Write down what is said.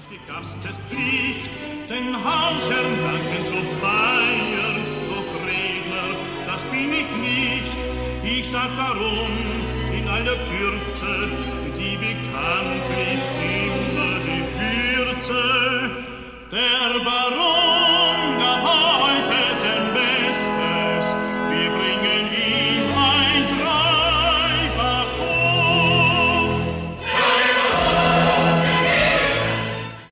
die Gastespflicht, den Hausherrn danken zu feiern, doch Redner, das bin ich nicht. Ich sag darum in aller Kürze, die bekanntlich immer die